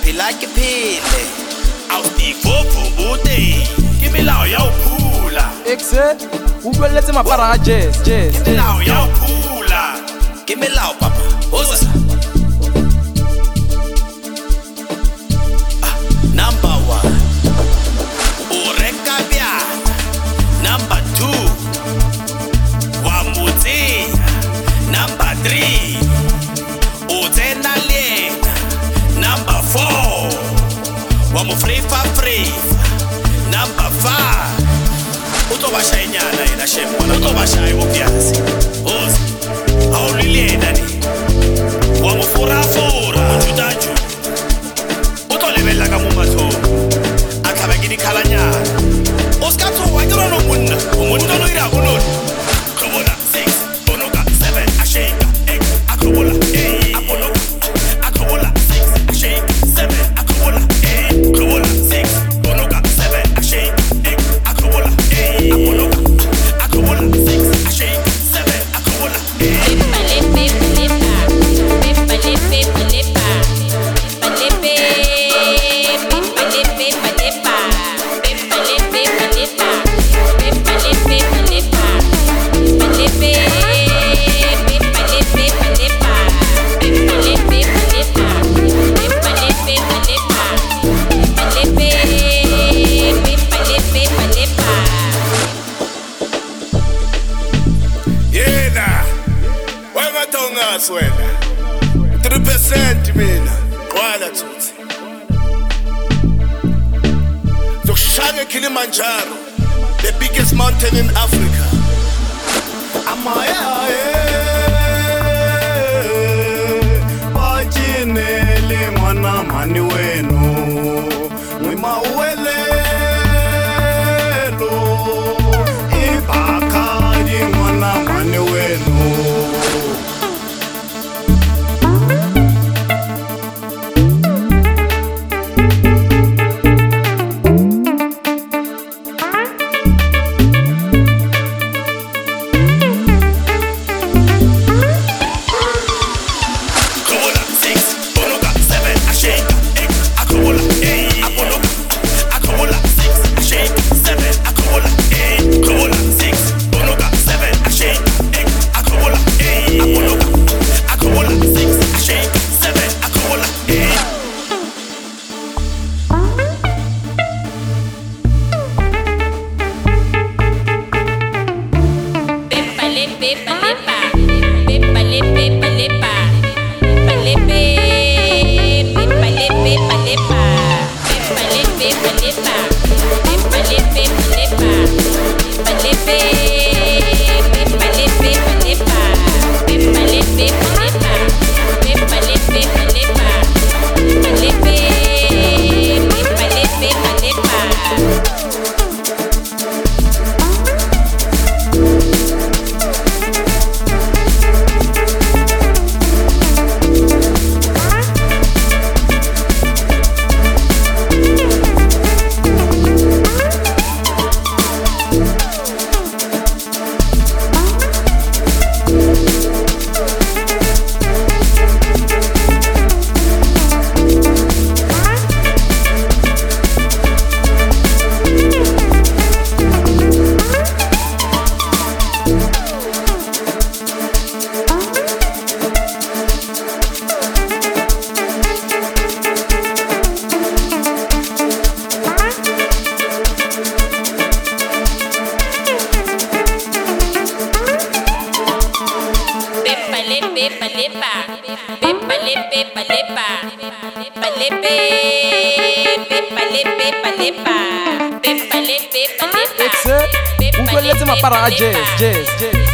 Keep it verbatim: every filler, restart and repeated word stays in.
phela ke phele awudivovubude ke melao ya ho phula exe o buelletse mapara a jazz jazz ke melao ya ho phula ke melao papa hoza ah, number one o reka bjana number two wa motse number three o tsena lena number four wa mo frefa frefa number five o tlo ba shainyana ena shemona o tlo ba shai o piasi ozi awulilena ni wa mo fora fora motutaju o tlo lebella ka mo mathomo a tlaba ke dikhalanyana o ska tsowa ke rona monna o monna no ira go lona khobola six bonoka seven a shake eight a khobola eight a bonoka a khobola six a shake seven a khobola eight khobola six bonoka seven a shake eight a khobola eight a bonoka a khobola six a shake seven a khobola eight wena three percent mina qwala thuthi zokushaya Kilimanjaro, the biggest mountain in Africa. Amaya bajinele mwana mani wenu mwima uwelelo ibakari mwana mani wenu. exe o buelletse mapara a jazz jazz jazz